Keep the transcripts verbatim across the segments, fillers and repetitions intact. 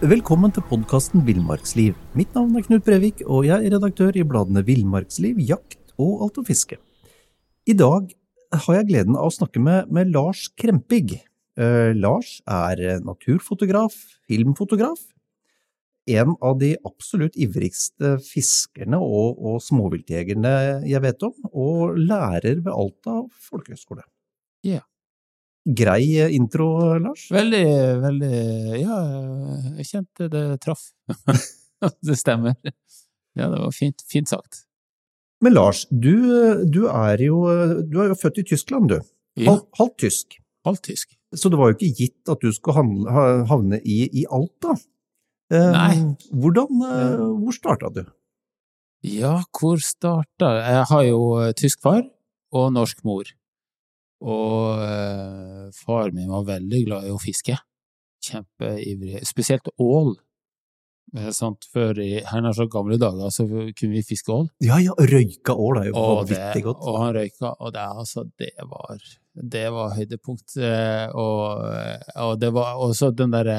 Velkommen til podcasten Villmarksliv. Mitt navn er Knut Brevik, og jeg er redaktør i bladene Villmarksliv, Jakt og Alt og Fiske. I dag har jeg gleden av å snakke med, med Lars Krempig. Eh, Lars er naturfotograf, filmfotograf, en av de absolutt ivrigste fiskerne og, og småviltjegerne jeg vet om, og lærer ved Alta Folkehøgskole. Ja. Yeah. Grei intro, Lars? Veldig, veldig, ja, jeg kjente det traff. Det stemmer. Ja, det var fint, fint sagt. Men Lars, du, du, er jo, du er jo født i Tyskland, du. Ja. Halvt halv tysk. Halvt tysk. Så det var jo ikke gitt at du skulle havne, havne i, i Alta. Nei. Hvordan, hvor startet du? Ja, hvor startet? Jeg har jo tysk far og norsk mor. Og eh, far min var veldig glad i å fiske. Kjempeivrig. Spesielt ål. Sant? Før i hernes så gamle dager så kunne vi fiske ål. Ja, ja, røyka ål er jo og vanvittig det, godt. Og han røyka, og det, altså, det var det var høydepunkt. Og, og det var også den der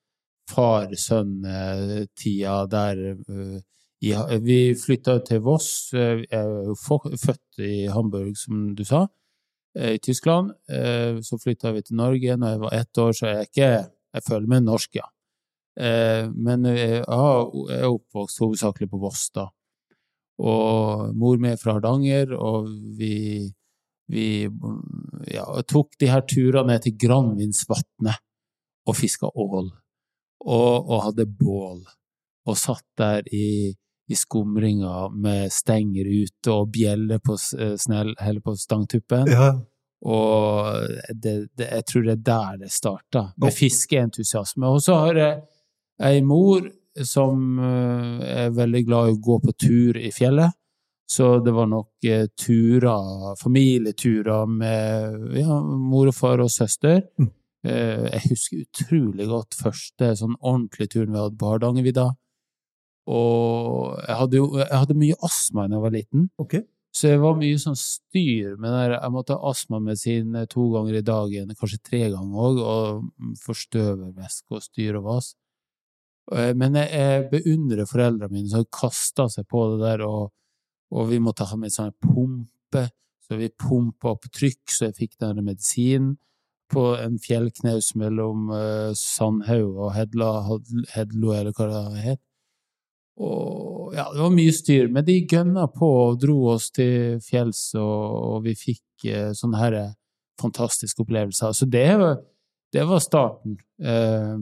far-sønn-tida der ja, vi flyttet til Voss. Jeg er jo født i Hamburg, som du sa. I Tyskland, så flyttet vi til Norge når jeg var ett år, så jeg ikke, jeg føler meg norsk, ja. Men jeg er oppvokst hovedsakelig på Voss da. Og mor med fra Hardanger, og vi, vi ja, tok de her turene ned til Granvinsvatnet og fisket ål, og, og hadde bål, og satt der i i skumringa med stenger ute og bjeller på snell, eller på stangtuppen. Ja. Og det, det, jeg tror det er der det startet, med fiskeentusiasme. Og så har jeg en mor som er veldig glad i å gå på tur i fjellet, så det var nok turer, familieturer med ja, mor og far og søster. Mm. Jeg husker utrolig godt første sånn ordentlig turen vi hadde på Hardangervidda. Og jeg hadde jo jeg hadde mye astma da jeg var liten, okay. Så jeg var mye sånn styr, men jeg måtte ha astmamedisin to ganger i dagen, kanskje tre ganger også, og forstøvervæske og styr og vas. Men jeg, jeg beundrer foreldrene mine som kastet seg på det der, og, og vi måtte ha med sånn pumpe, så vi pumpet opp trykk, så jeg fikk denne medisinen på en fjellknaus mellom uh, Sandhaug og Hedla, Hedlo, eller hva det het. Og ja, det var mye styr, men de gønna på og dro oss til fjells, og, og vi fikk eh, sånne her fantastiske opplevelser. Så det, det var starten. Eh,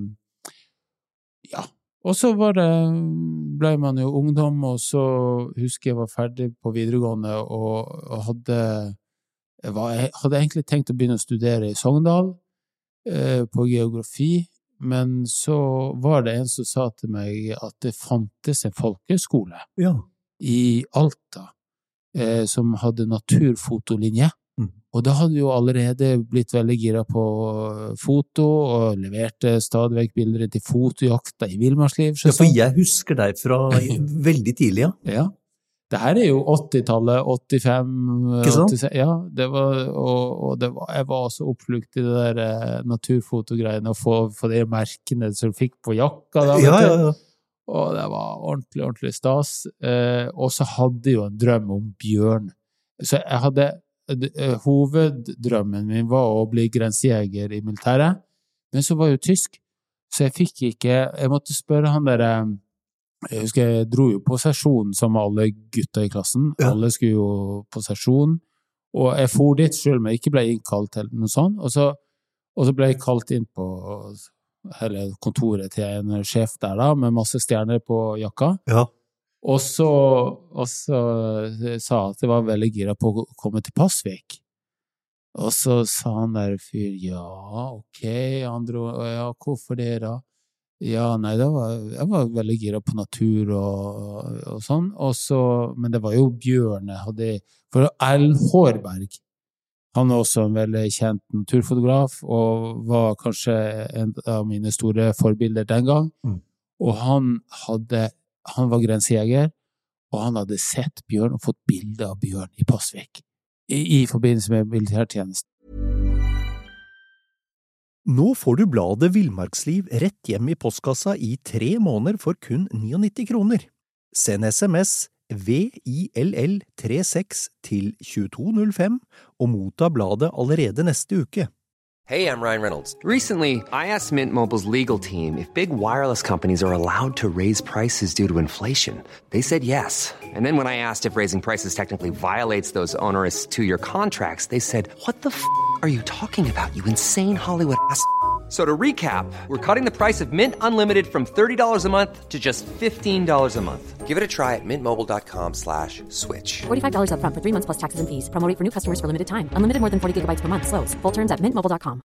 ja, og så var det, ble man jo ungdom, og så husker jeg var ferdig på videregående, og, og hadde, jeg var, jeg hadde egentlig tenkt å begynne å studere i Sogndal, eh, på geografi, men så var det en som sa til meg at det fantes en folkeskole ja. I Alta eh, som hadde naturfotolinje. Mm. Og da hadde vi jo allerede blitt veldig gira på foto og leverte stadigvæk bilder til fotojakta I Villmarksliv. Ja, for jeg husker deg fra veldig tidlig, ja. Ja. Det her er jo åttitallet, åttifem, åttiseks, ja, det var, og, og det var, jeg var så oppflukt I det der eh, naturfotogreiene, å få, få de merkene som du fikk på jakka da, ja, ja, ja. Og det var ordentlig, ordentlig stas, eh, og så hadde jeg jo en drøm om bjørn. Så jeg hadde, eh, hoveddrømmen min var å bli grensejeger I militæret, men så var jeg jo tysk, så jeg fikk ikke, jeg måtte spørre han der, eh, jeg husker jeg dro jo på sesjon sammen med alle gutta I klassen, ja. Alle skulle jo på sesjon, og jeg for dit selv om jeg ikke ble innkalt til noe sånt, og så, og så ble jeg kalt inn på hele kontoret til en sjef der da, med masse stjerner på jakka, ja. Og så, og så sa at jeg var veldig gira på å komme til Pasvik, og så sa han der fyr, ja, ok, andre, ja, hvorfor det da? Ja, nei, det var, jeg var veldig gira på natur og, og sånn, og så, men det var jo bjørn jeg hadde, for Erlend Hårberg, han er også en veldig kjent naturfotograf, og var kanskje en av mine store forbilder den gang, mm. Og han hadde, han var grensejeger, og han hadde sett bjørn og fått bilde av bjørn I Pasvik, I, I forbindelse med militærtjenest. Nå får du bladet Villmarksliv rett hjem i postkassa i tre måneder for kun nittini kroner. Send sms V I L L trettiseks til tjueto null fem og motta bladet allerede neste uke. Hey, I'm Ryan Reynolds. Recently, I asked Mint Mobile's legal team if big wireless companies are allowed to raise prices due to inflation. They said yes. And then when I asked if raising prices technically violates those onerous two-year contracts, they said, what the f*** are you talking about, you insane Hollywood ass f- So to recap, we're cutting the price of Mint Unlimited from thirty dollars a month to just fifteen dollars a month. Give it a try at mintmobile.com slash switch. forty-five dollars up front for three months plus taxes and fees. Promo rate for new customers for limited time. Unlimited more than forty gigabytes per month. Slows full terms at mint mobile dot com.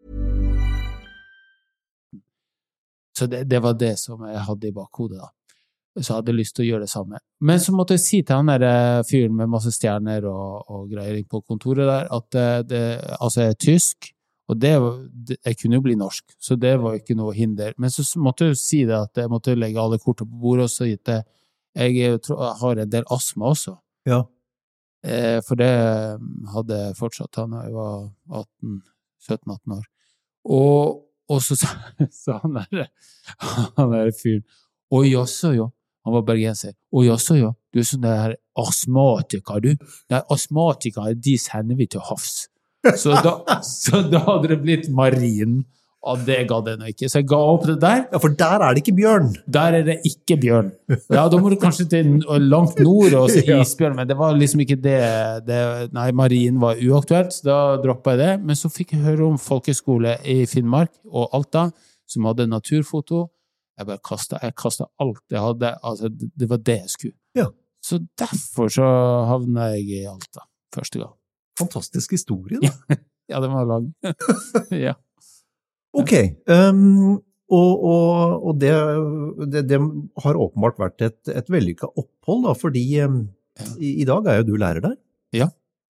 Så det, det var det som jeg hadde i bakhodet da. Så jeg hadde lyst til å gjøre det samme. Men så måtte jeg si til han der fyren med masse stjerner og, og greier på kontoret der, at det, det, altså jeg er tysk, og det, det, jeg kunne jo bli norsk, så det var ikke noe hinder. Men så måtte jeg jo si det, at jeg måtte legge alle kortene på bordet og si at jeg, jeg, jeg har en del astma også. Ja. Eh, for det hadde jeg fortsatt da jeg var atten, sytten atten år. Og, og så sa han der, han der fyren, og jaså jo, han var bergenser, og jaså jo, du er sånn der astmatiker, du. Nei, astmatikere, de sender vi til havs. Så da, så da hadde det blitt marin, og det ga det nå ikke. Så jeg ga opp det der. Ja, for der er det ikke bjørn. Der er det ikke bjørn. Ja, da må du kanskje til langt nord og se isbjørn, men det var liksom ikke det, det. Nei, marin var uaktuelt, så da droppet jeg det. Men så fikk jeg høre om folkeskole i Finnmark og Alta, som hadde naturfoto. Jeg bare kastet, jeg kastet alt jeg hadde. Altså, det, det var det jeg skulle. Ja. Så derfor så havnet jeg i Alta første gang. Fantastisk historie, da. Ja, den var lang. Ja. Ok, um, og, og, og det, det, det har åpenbart vært et, et vellykket opphold, da, fordi um, ja. i, i dag er jo du lærer der. Ja.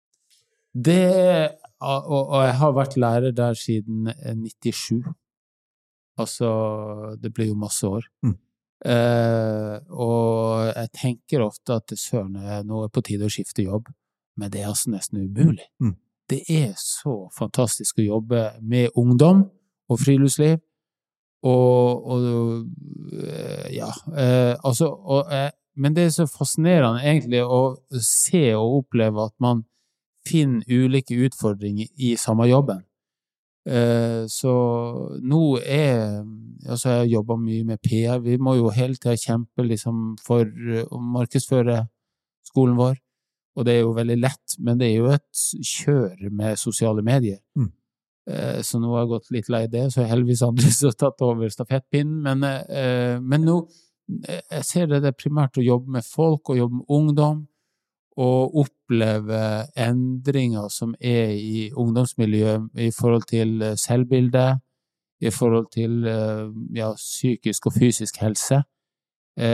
Det, og, og jeg har vært lærer der siden nittisju. Altså, det blir jo masse år. Mm. Eh, og jeg tenker ofte at det søren er noe på tide å skifte jobb, men det er altså nesten umulig. Mm. Det er så fantastisk å jobbe med ungdom og friluftsliv, og, og ja, eh, altså, og, eh, men det er så fascinerende egentlig å se og oppleve at man finner ulike utfordringer i samme jobben. Eh, så nå er, altså jeg jobber mye med P R, vi må jo hele tiden kjempe liksom for å markedsføre skolen vår, og det er jo veldig lett, men det er jo et kjør med sosiale medier. Mm. Eh, så nå har jeg gått litt lei det, så er heldigvis andre som har tatt over stafettpinnen, men, eh, men nå, jeg ser det, det er primært å jobbe med folk, og jobbe med ungdom, og oppleve endringer som er i ungdomsmiljøet i forhold til selvbilde, i forhold til ja, psykisk og fysisk helse. Eh,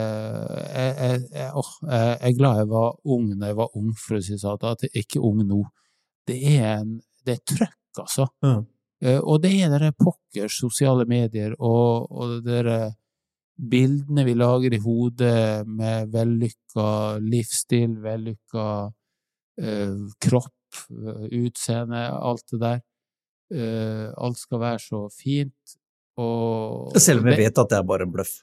jeg, jeg, jeg, oh, jeg er glad jeg var ung når jeg var ung, for å si sånn, at jeg er ikke ung nå. Det er, en, det er trøkk, altså. Mm. Eh, og det er det pokker sosiale medier, og, og det der bildene vi lager i hodet med vellykka livsstil, vellykka eh, kropp, utseende, alt det der. Eh, alt skal være så fint. Og, Selv om jeg vet at det er bare en bløff.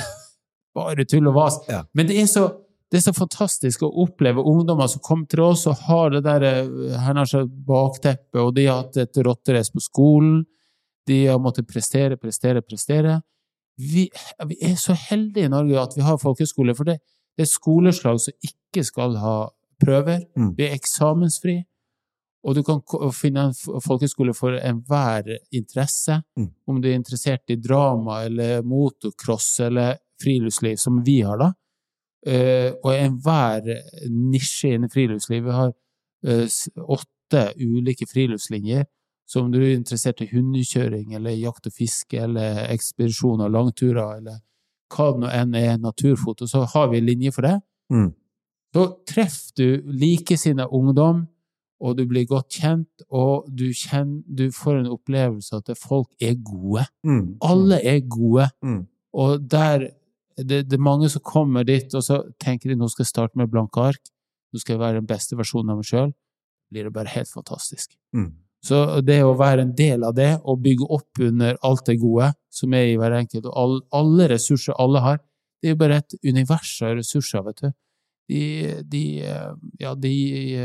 Bare tull og vas. Ja. Men det er, så, det er så fantastisk å oppleve ungdommer som kommer til oss og har det der her nær bakteppet, og de har hatt et rotterace på skolen, de har måttet prestere, prestere, prestere. Vi, vi er så heldige i Norge at vi har folkeskole, for det, det er skoleslag som ikke skal ha prøver, mm. vi er eksamensfri, og du kan finne en folkeskole for enhver interesse, mm. om du er interessert i drama, eller motocross, eller friluftsliv, som vi har da, uh, og enhver nisje innen friluftsliv. Vi har uh, åtte ulike friluftslinjer, så om du er interessert i hundekjøring, eller jakt og fiske, eller ekspedisjon og langturer, eller hva det nå enn er naturfoto, så har vi linje for det. Mm. Så treffer du likesinnet ungdom, og du blir godt kjent, og du, kjenner, du får en opplevelse at folk er gode. Mm. Alle er gode. Mm. Og der, det, det er mange som kommer dit, og så tenker de, nå skal jeg starte med blanke ark, nå skal jeg være den beste versjonen av meg selv, blir det bare helt fantastisk. Mm. Så det å være en del av det, og bygge opp under alt det gode som er i hver enkelt, og all, alle ressurser alle har, det er jo bare et univers av ressurser, vet du. De, de, ja, de,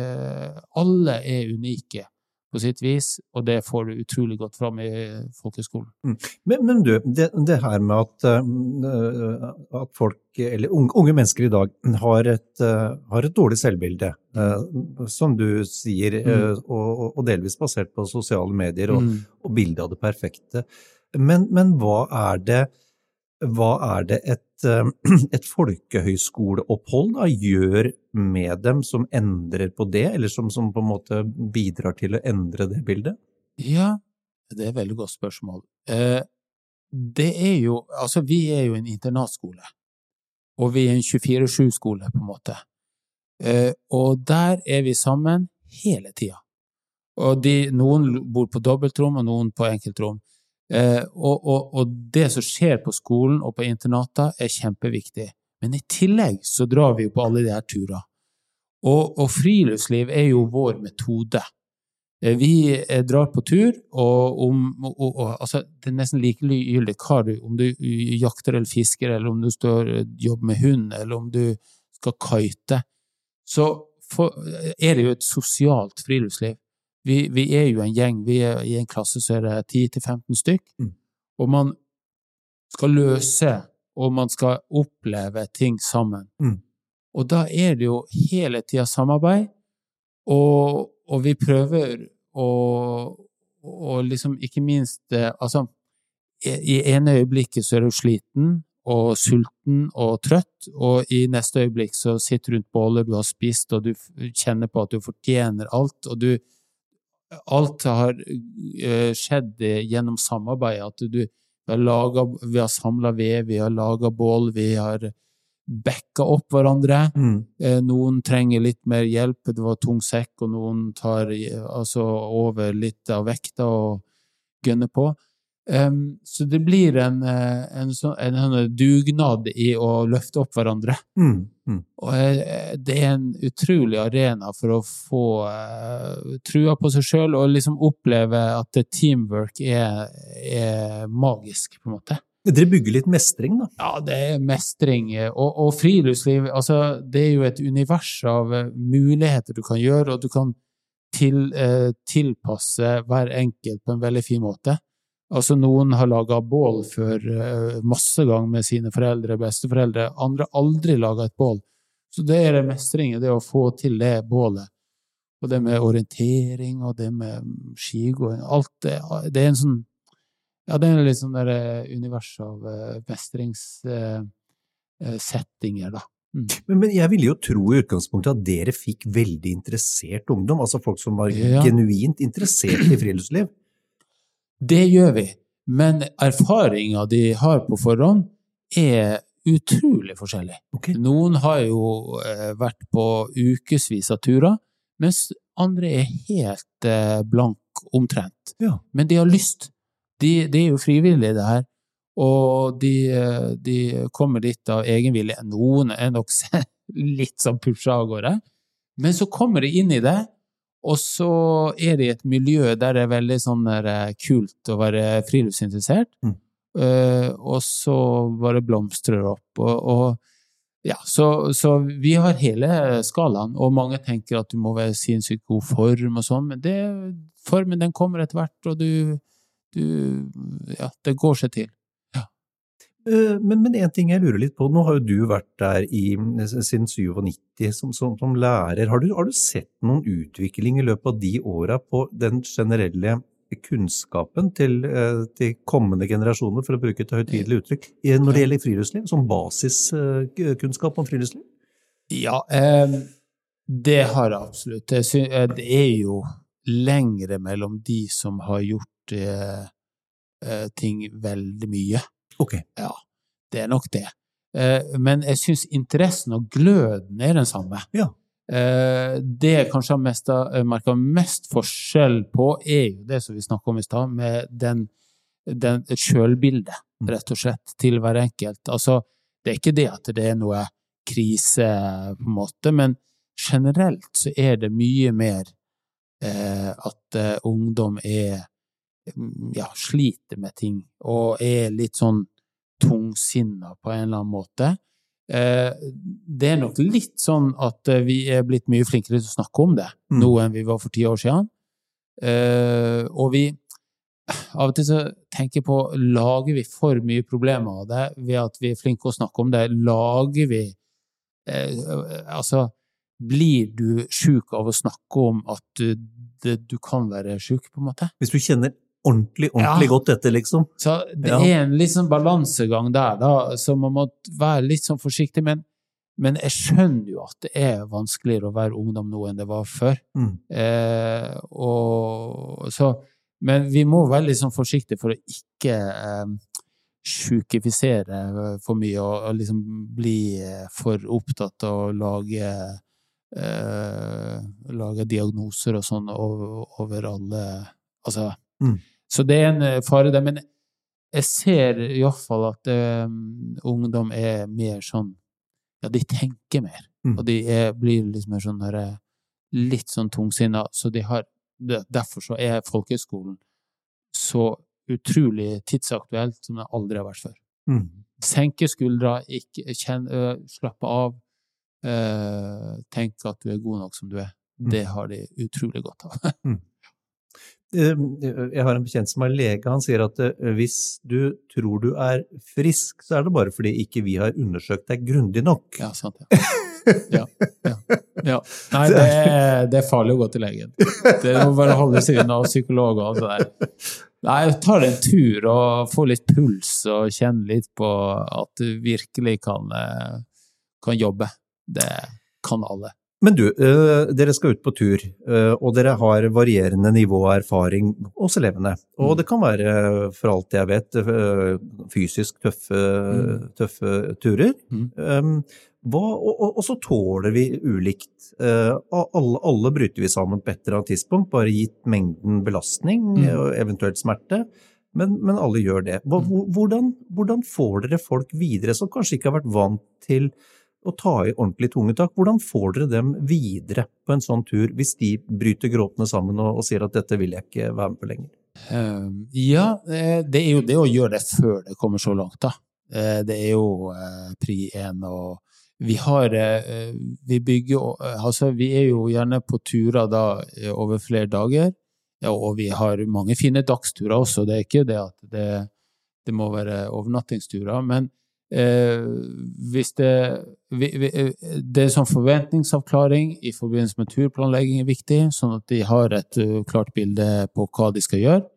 alle er unike på sitt vis, og det får du utrolig godt fram i folkeskolen. Mm. Men, men du, det, det her med at, uh, at folk, eller unge, unge mennesker i dag, har et, uh, har et dårlig selvbilde, uh, som du sier, uh, mm. og, og delvis basert på sosiale medier og, mm. og bildet av det perfekte. Men, men hva er det, hva er det et, uh, et folkehøyskoleopphold da gjør med dem som endrer på det, eller som, som på en måte bidrar til å endre det bildet? Ja, det er et veldig godt spørsmål. Eh, det er jo, altså vi er jo en internatskole, og vi er en tjuefire sju-skole på en måte. Eh, og der er vi sammen hele tiden. Og de, noen bor på dobbeltrom, og noen på enkeltrom. Eh, og, og, og det som skjer på skolen og på internatet er kjempeviktig. Men i tillegg så drar vi jo på alle de her turer. Og, og friluftsliv er jo vår metode. Vi drar på tur, og, om, og, og, og altså, det er nesten likegyldig hva du, om du jakter eller fisker, eller om du står jobber med hund, eller om du skal kite, så for, er det jo et sosialt friluftsliv. Vi, vi er jo en gjeng, vi er i en klasse så er det ti til femten stykk, mm. og man skal løse, og man skal oppleve ting sammen. Mm. Og da er det jo hele tiden samarbeid, og, og vi prøver å, og liksom ikke minst, altså, i ene øyeblikket så er du sliten, og sulten og trøtt, og i neste øyeblikk så sitter du rundt bålet, du har spist, og du kjenner på at du fortjener alt, og du, alt har uh, skjedd gjennom samarbeid, at du, vi har laget, vi har samlet ved, vi har laget bål, vi har backa opp hverandre. Mm. Eh, noen trenger litt mer hjelp, det var tung sekk, og noen tar altså, over litt av vekta og gønner på. Um, så det blir en, en, sånn, en, en dugnad i å løfte opp hverandre. Mm. Mm. Og eh, det er en utrolig arena for å få uh, trua på seg selv, og liksom oppleve at teamwork er, er magisk, på en måte. Dere bygger litt mestring, da? Ja, det er mestring, og, og friluftsliv, altså, det er jo et univers av muligheter du kan gjøre, og du kan til, eh, tilpasse hver enkelt på en veldig fin måte. Altså, noen har laget bål før eh, masse ganger med sine foreldre, besteforeldre, andre aldri laget et bål. Så det er det mestringen, det å få til det bålet. Og det med orientering, og det med skigåing, alt det, det er en sånn Ja, det er litt sånn der univers av uh, mestringssettinger, uh, da. Mm. Men, men jeg ville jo tro i utgangspunktet at dere fikk veldig interessert ungdom, altså folk som var ja. genuint interessert i friluftsliv. Det gjør vi, men erfaringen de har på forhånd er utrolig forskjellig. Okay. Noen har jo uh, vært på ukesvis av turer, mens andre er helt uh, blank omtrent. Ja. Men de har lyst. De, de er jo frivillige det her, og de, de kommer dit av egenvilje. Noen er nok litt sånn pushet av gårde, men så kommer de inn i det, og så er det et miljø der det er veldig sånn der, kult å være friluftsinteressert, mm. uh, og så bare blomstrer opp. Og, og ja, så, så vi har hele skalaen, og mange tenker at du må være sinnssykt god form og sånn, men det, formen den kommer etter hvert, og du Du, ja, det går seg til. Ja. Men, men en ting jeg lurer litt på, nå har jo du vært der i, siden nittisju som, som, som lærer. Har du, har du sett noen utvikling i løpet av de årene på den generelle kunnskapen til, til kommende generasjoner, for å bruke et høytidelig uttrykk, når det gjelder friluftsliv, som basiskunnskap om friluftsliv? Ja, eh, det har jeg absolutt. Det, det er jo lengre mellom de som har gjort Uh, uh, ting veldig mye. Ok. Ja, det er nok det. Uh, men jeg synes interessen og gløden er den samme. Ja. Uh, det jeg kanskje har mest, uh, merket mest forskjell på er jo det som vi snakket om i sted, med den, den selvbildet, rett og slett, til hver enkelt. Altså, det er ikke det at det er noe krise på en måte, men generelt så er det mye mer eh, at eh, ungdom er, ja, sliter med ting, og er litt sånn tungsinnet på en eller annen måte. Eh, det er nok litt sånn at eh, vi er blitt mye flinkere til å snakke om det, mm. nå enn vi var for ti år siden. Eh, og vi, av og til så tenker jeg på, lager vi for mye problemer av det, ved at vi er flinke å snakke om det, lager vi, eh, altså, blir du syk av å snakke om at du, det, du kan være syk, på en måte? Hvis du kjenner ordentlig, ordentlig ja. godt dette, liksom. Så det ja. er en litt sånn balansegang der, da, så man må være litt sånn forsiktig, men, men jeg skjønner jo at det er vanskeligere å være ungdom nå enn det var før. Mm. Eh, og så, men vi må være litt sånn forsiktige for å ikke eh, sjukifisere for mye, og, og liksom bli for opptatt av å lage, eh, lage diagnoser og sånn over, over alle, altså, mm. Så det er en fare der, men jeg ser i hvert fall at um, ungdom er mer sånn, ja, de tenker mer, mm. og de er, blir liksom mer sånn her, litt sånn tungsinnet, så de har, derfor så er folkehøgskolen så utrolig tidsaktuelt som det aldri har vært før. Mm. Senke skuldra, ikke, kjenn, uh, slappe av, uh, tenke at du er god nok som du er. Mm. Det har de utrolig godt av. mm. Jeg har en bekjent som er lege, han sier at hvis du tror du er frisk, så er det bare fordi ikke vi har undersøkt deg grundig nok. Ja, sant, ja. ja, ja, ja. Nei, det er, det er farlig å gå til legen. Det må bare holde seg unna av psykolog og alt det der. Nei, ta en tur og få litt puls og kjenne litt på at du virkelig kan, kan jobbe. Det kan alle. Men du, uh, dere skal ut på tur, uh, og dere har varierende nivå av erfaring hos elevene. Og mm. det kan være, for alt jeg vet, uh, fysisk tøffe, mm. tøffe turer. Mm. Um, hva, og, og, og så tåler vi ulikt. Uh, alle, alle bryter vi sammen på et eller annet tidspunkt, bare gitt mengden belastning, mm. og eventuelt smerte. Men, men alle gjør det. Hvordan, hvordan får dere folk videre som kanskje ikke har vært vant til å ta i ordentlig tunge tak? Hvordan får dere dem videre på en sånn tur hvis de bryter gråtene sammen og, og sier at dette vil jeg ikke være med på lenger? Uh, ja, det er jo det å gjøre det før det kommer så langt da. Uh, det er jo uh, pri en, og vi har, uh, vi bygger, uh, altså vi er jo gjerne på turer da over flere dager, ja, og vi har mange fine dagsturer også, det er ikke det at det, det må være overnattingsturer, men Eh, hvis det, vi, vi, det er sånn forventningsavklaring i forbindelse med turplanlegging er viktig, sånn at de har et uh, klart bilde på hva de skal gjøre.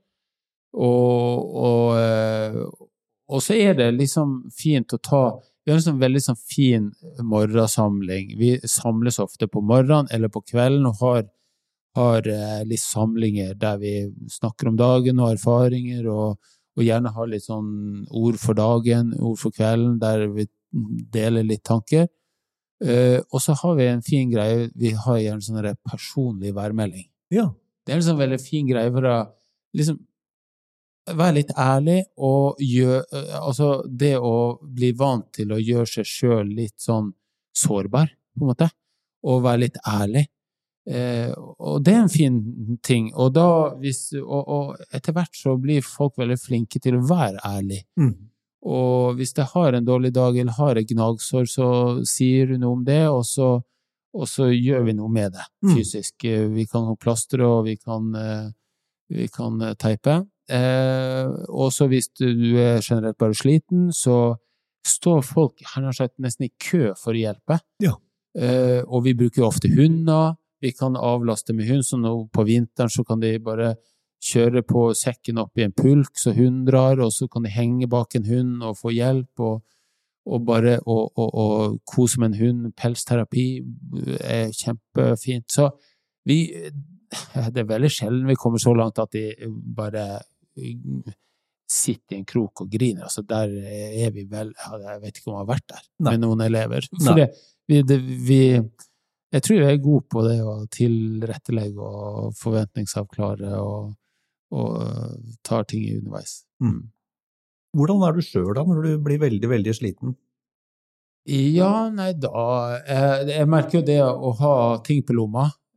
Og, og, uh, og så er det liksom fint å ta, vi har en sånn veldig sånn fin morgensamling. Vi samles ofte på morgenen eller på kvelden og har, har uh, litt samlinger der vi snakker om dagen og erfaringer, og og gjerne ha litt sånn ord for dagen, ord for kvelden, der vi deler litt tanker. Uh, og så har vi en fin greie, vi har gjerne sånn personlig værmelding. Ja. Det er en sånn veldig fin greie for å liksom være litt ærlig, og gjør, uh, altså det å bli vant til å gjøre seg selv litt sånn sårbar, på en måte, og være litt ærlig. Eh, og det er en fin ting, og da hvis, og, og etter hvert så blir folk veldig flinke til å være ærlig, mm. og hvis det har en dårlig dag eller har et gnagsår, så sier du noe om det, og så, og så gjør vi noe med det fysisk. Mm. Vi kan ha plaster, og vi kan, vi kan teipe, eh, og så hvis du er generelt bare sliten, så står folk, han har sagt, nesten i kø for å hjelpe, ja. eh, og vi bruker ofte hunder. Vi kan avlaste med hund, så nå på vinteren så kan de bare kjøre på sekken opp i en pulk, så hund drar, og så kan de henge bak en hund og få hjelp, og, og bare og, og, og kose med en hund. Pelsterapi er kjempefint. Så vi, det er veldig sjelden vi kommer så langt at de bare sitter i en krok og griner. Altså der er vi vel, jeg vet ikke om jeg har vært der, Nei. Med noen elever. For det, vi, det, vi Jeg tror jeg er god på det å tilrettelegge og forventningsavklare og, og tar ting i underveis. Mm. Hvordan er du selv da, når du blir veldig, veldig sliten? Ja, nei da, jeg, jeg merker jo det å ha ting på lomma,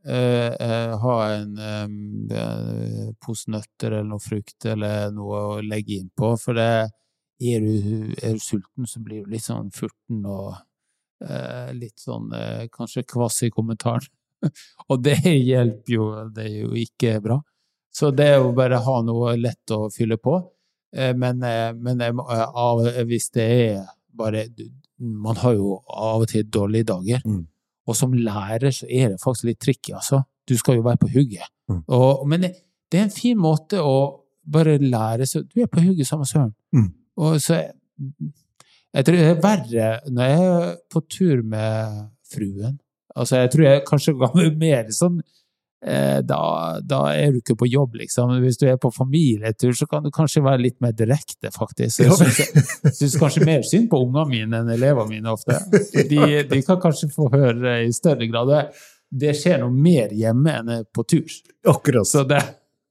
eh, eh, ha en eh, pose nøtter eller noe frukt eller noe å legge inn på, for det, er, du, er du sulten så blir du litt sånn furten og eh, litt sånn eh, kanskje kvass i kommentaren. Og det hjelper jo, det er jo ikke bra. Så det er jo bare ha noe lett å fylle på. Men, men av, hvis det er bare, man har jo av og til dårlige dager, mm. og som lærer så er det faktisk litt tricky, altså. Du skal jo være på hugget. Mm. Og, men det, det er en fin måte å bare lære seg, du er på hugget samme søren. Mm. Og så, jeg tror det er verre når jeg er på tur med fruen, altså jeg tror jeg kanskje gav mer sånn, Da, da er du ikke på jobb, liksom. Hvis du er på familietur, så kan du kanskje være litt mer direkte, faktisk. Så jeg synes, jeg synes kanskje mer synd på ungene mine enn elevene mine ofte. De, de kan kanskje få høre i større grad. Det skjer noe mer hjemme enn på tur. Akkurat. Så det,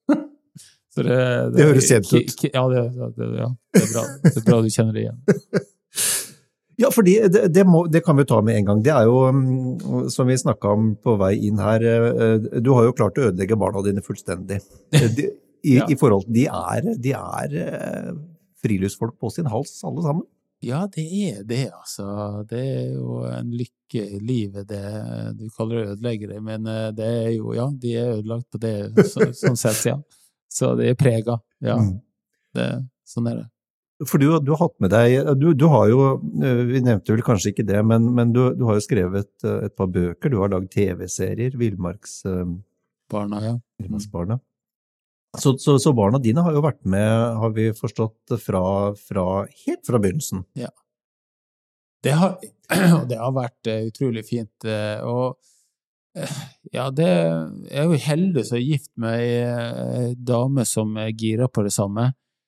så det, det, det høres kjent ut. Ja, det, det, ja, det, er bra. Det er bra du kjenner det igjen. Ja, fordi det, det, må, det kan vi ta med en gang. Det er jo, som vi snakket om på vei inn her, du har jo klart å ødelegge barna dine fullstendig. De, i, ja. I forhold til, de er, de er friluftsfolk på sin hals, alle sammen. Ja, det er det, altså. Det er jo en lykke i livet, det du kaller det ødelegger det, men det er jo, ja, de er ødelagt på det, så, sånn sett, ja. Så det er preget, ja. Mm. Det, sånn er det. For du, du har hatt med deg, du, du har jo, vi nevnte vel kanskje ikke det, men, men du, du har jo skrevet et par bøker, du har laget T V-serier, Villmarks... Barna, ja. Villmarksbarna. Så, så, så barna dine har jo vært med, har vi forstått, fra, fra, helt fra begynnelsen. Ja. Det har, det har vært utrolig fint, og ja, det jeg er jo heldig så gift med en dame som girer på det samme.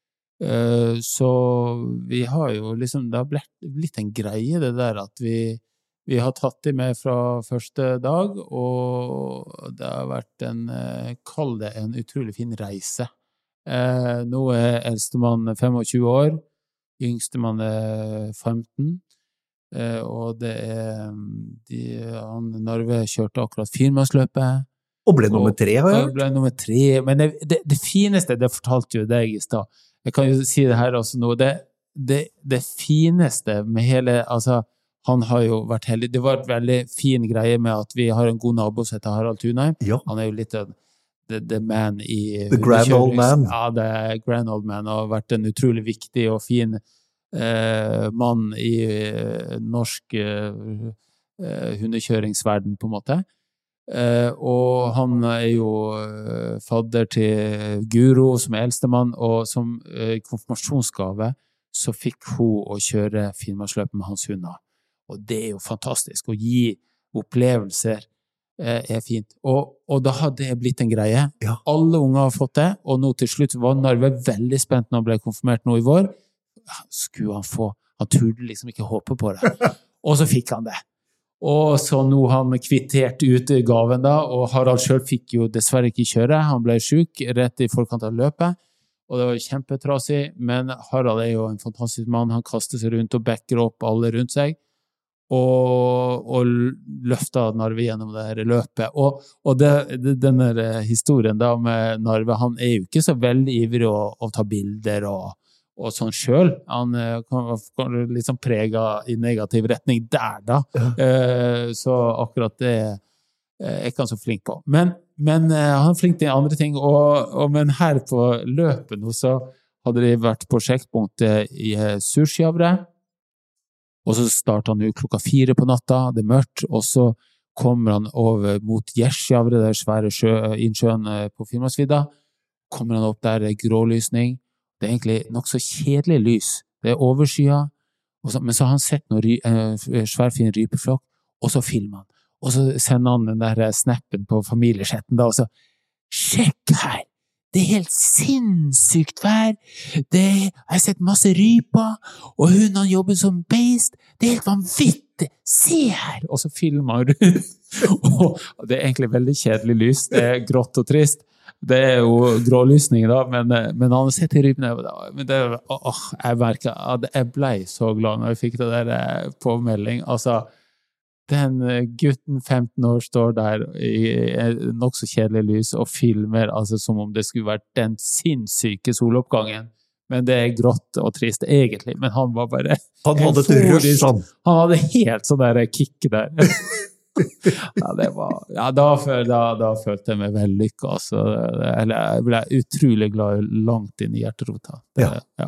Så vi har jo liksom, det har blitt, blitt en greie det der at vi, vi har tatt det med fra første dag, og det har vært en, kall det en utrolig fin reise. Nå er eldstemann tjuefem år, yngstemann er femten, og det er, de, han Narve kjørte akkurat firmannsløpet. Og ble nummer tre, har jeg hørt? Ble nummer tre, men det, det, det fineste, det fortalte jo deg i sted. Jeg kan jo si det her også nå, det, det, det fineste med hele, altså, han har jo vært heldig, det var et veldig fin greie med at vi har en god nabo som heter Harald Thunheim, ja. Han er jo litt the, the man i... The grand old man. Ja, det er grand old man, og har vært en utrolig viktig og fin eh, mann i eh, norsk eh, hundekjøringsverden, på en måte. Uh, og han er jo uh, fadder til Guro som er eldstemann, og som uh, konfirmasjonsgave så fikk hun å kjøre Finnmarksløpet med hans hunder, og det er jo fantastisk å gi opplevelser, uh, er fint, og, og da hadde det blitt en greie, ja. Alle unger har fått det, og nå til slutt var Narve veldig spent når han ble konfirmert nå i vår. Skulle han få, han turde liksom ikke håpe på det, og så fikk han det. Og så nå han kvittert ut gaven da, og Harald selv fikk jo dessverre ikke kjøre, han ble syk rett i forkant av løpet, og det var kjempetrasig, men Harald er jo en fantastisk mann, han kaster seg rundt og backer opp alle rundt seg, og, og løftet Narve gjennom det her løpet. Og, og det, det, denne historien da med Narve, han er jo ikke så veldig ivrig å, å ta bilder og og sånn selv, han kan, kan liksom prege i negativ retning der da, ja. uh, så akkurat det er ikke han så flink på, men, men uh, han er flink til andre ting, og, og, men her på løpet nå så hadde det vært prosjektpunktet i Surskjavre, og så startet han jo klokka fire på natta, det er mørkt, og så kommer han over mot Gjersjavre, det er svære sjø, innsjøen på Finnmarksvidda, kommer han opp der, det er grålysning. Det er egentlig nok så kjedelig lys. Det er overskya, så, men så har han sett noen ry, eh, sværfin rypeflokk, og så filmer han. Og så sender han den der snappen på familiechatten da, og så, sjekk her! Det er helt sinnssykt vær! Det, jeg har sett masse ryper, og hun han jobber som beist. Det er helt vanvittig! Se her! Og så filmer han rundt. Og det er egentlig veldig kjedelig lys. Det er grått og trist. Det er jo grålysning da, men, men han har sett i rybene, men det, åh, jeg merket at jeg ble så glad når jeg fikk det der på melding, altså, den gutten femten år står der i nok så kjedelig lys og filmer, altså som om det skulle vært den sinnssyke soloppgangen. Men det er grått og trist egentlig, men han var bare... Han hadde et rush, han. Han hadde helt sånn der kick der. Ja, det var... Ja, da, da, da følte jeg meg vellykket, altså. Eller jeg ble utrolig glad langt inn i hjerterota. Det, ja. Ja.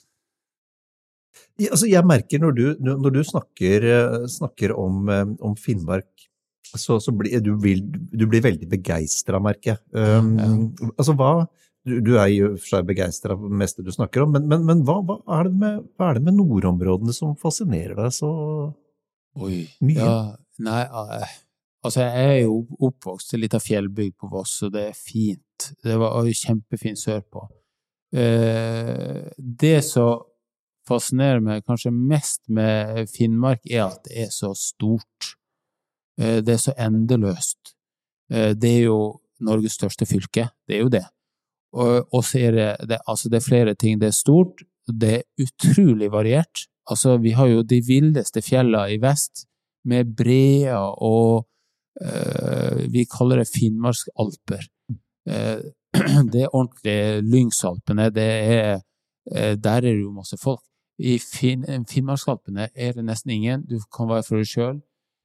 Altså, jeg merker når du, når du snakker, snakker om, om Finnmark, så, så blir du, vil, du blir veldig begeistret, merker jeg. Um, ja. Altså, hva, du, du er jo for seg begeistret på det meste du snakker om, men, men, men hva, hva, er det med, hva er det med nordområdene som fascinerer deg så Oi, mye? Ja, nei, altså jeg er jo oppvokst i litt av fjellbygd på Voss, og det er fint. Det var jo kjempefint sørpå. Uh, det så fascinerer meg kanskje mest med Finnmark er at det er så stort. Det er så endeløst. Det er jo Norges største fylke, det er jo det. Og så er det, det, altså det er flere ting. Det er stort, det er utrolig variert. Altså vi har jo de vildeste fjellene i vest, med Brea og uh, vi kaller det Finnmarksalper. Uh, det er ordentlig Lyngsalpene, det er, uh, der er det jo masse folk. I fin Finnmarksalpene er det nesten ingen, du kan være for deg selv,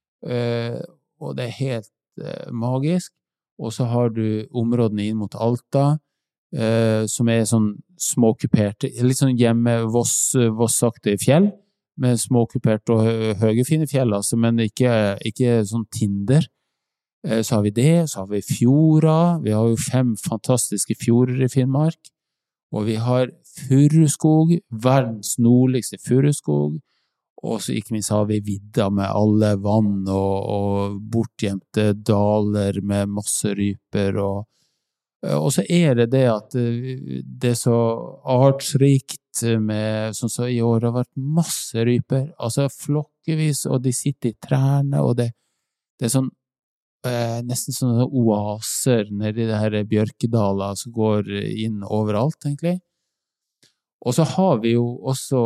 uh, og det er helt uh, magisk, og så har du områdene inn mot Alta, uh, som er sånn småkuperte, litt sånn hjemme-vossaktige fjell, med småkuperte og høye fine fjell, altså, men ikke, ikke sånn Tinder. Uh, så har vi det, så har vi fjorda, vi har jo fem fantastiske fjorder i Finnmark, og vi har furuskog, verdens nordligste furuskog, og så ikke minst har vi vidda med alle vann og, og bortgjemte daler med masse ryper, og, og så er det det at det er så artsrikt med, sånn så i år har vært masse ryper, altså flokkevis, og de sitter i trærne, og det, det er sånn eh, nesten sånne oaser nede i det her bjørkedaler som går inn overalt, egentlig. Og så har vi jo også